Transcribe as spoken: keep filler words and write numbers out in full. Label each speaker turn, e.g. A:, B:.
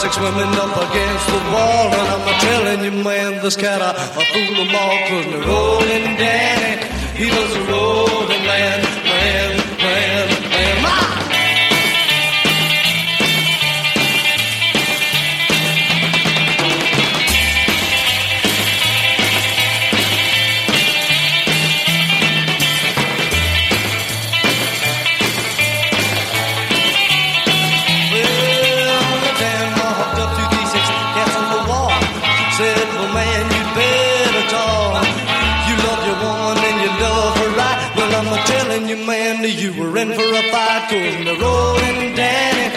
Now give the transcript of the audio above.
A: six women up against the wall, and I'm a telling you, man, this cat, I, I fool them all, cause the rolling Danny, he was a rolling man, man, man, man, man. You, man, you were in for a fight, cause the rolling Danny,